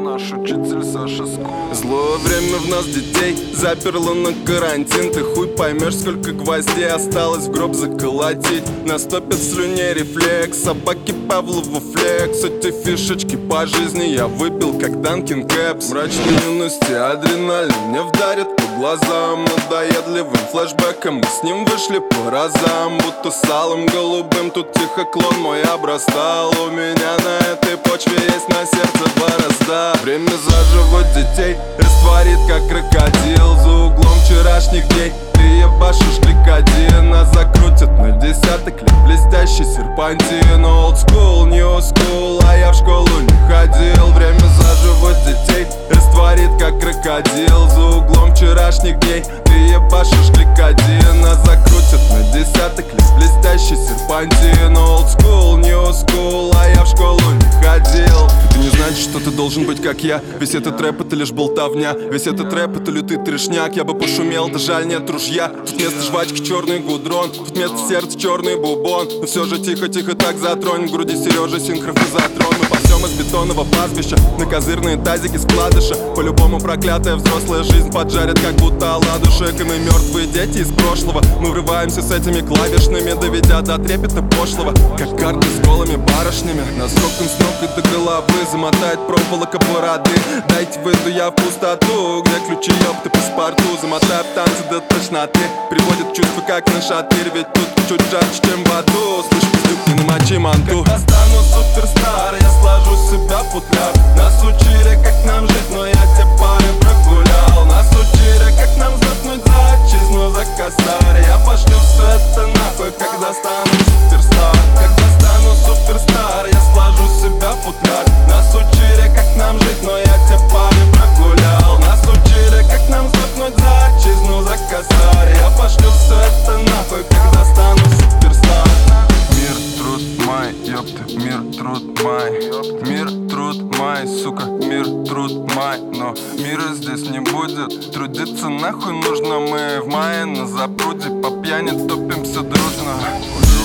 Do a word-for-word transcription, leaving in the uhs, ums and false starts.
наш учитель Саша Скул. Злое время в нас детей заперло на карантин. Ты хуй поймешь, сколько гвоздей осталось в гроб заколотить. Наступит в слюне рефлекс, собаки Павлову флекс. Эти фишечки по жизни я выпил, как Данкин Кэпс. Мрачной юности адреналин мне вдарит по глазам. Надоедливым флешбеком мы с ним вышли по разам. Будто салом голубым тут тихо клон мой обрастал. У меня на этой почве есть на сердце борозда. Время заживать детей растворит, как крокодил. За углом вчерашних дней ты ебашишь кликодин. Нас закрутят на десяток лет блестящий серпантин. Old school, new school, а я в школу не ходил. Время заживать детей растворит, как крокодил. За углом вчерашних дней ты ебашишь кликодин. Нас закрутят на десяток лет блестящий серпантин. Old school, new school, а я в школу не ходил. Ты не знаешь, что ты должен быть, как я. Весь этот рэп — это лишь болтовня. Весь этот рэп — это лютый трешняк. Я бы пошумел, да жаль, нет ружья. Тут вместо жвачки черный гудрон, тут вместо сердца черный бубон. Но все же тихо-тихо так затронь. В груди Сережи синхрофизотрон. Мы пасем из бетонного пастбища на козырные тазики складыша. По-любому проклятая взрослая жизнь поджарит, как будто оладушек. И мы мертвые дети из прошлого. Мы врываемся с этими клавишными, доведя до трепета пошлого. Как карты с голыми барышнями. Нас роком с ног и до головы замотает проволока бороды. Дайте выйду я в пустоту, где ключи, ёпты, паспорту. Замотаю в танцы до тошноты, приводит чувство, как на шатырь. Ведь тут чуть жарче, чем в аду. Слышь, пиздюк, не намочи манту. Когда стану суперстар, я сложу с себя футляр. Нас учили, как нам жить, но я те пары прогулял. Нас учили, как нам сдохнуть за отчизну, за косарь. Я пошлю все это нахуй, когда стану суперстар. Когда стану суперстар, я сложу с себя футляр. Нас учили, как нам жить, но я те пары прогулял. Нас учили, как нам сдохнуть за отчизну, за косарь. Я пошлю все это нахуй, когда стану суперстар. Мир, труд, май, ёпты, мир, труд, май. Мир, труд, май, сука, мир, труд, май. Но мира здесь не будет, трудиться нахуй нужно. Мы в мае на запруде по пьяни топимся дружно.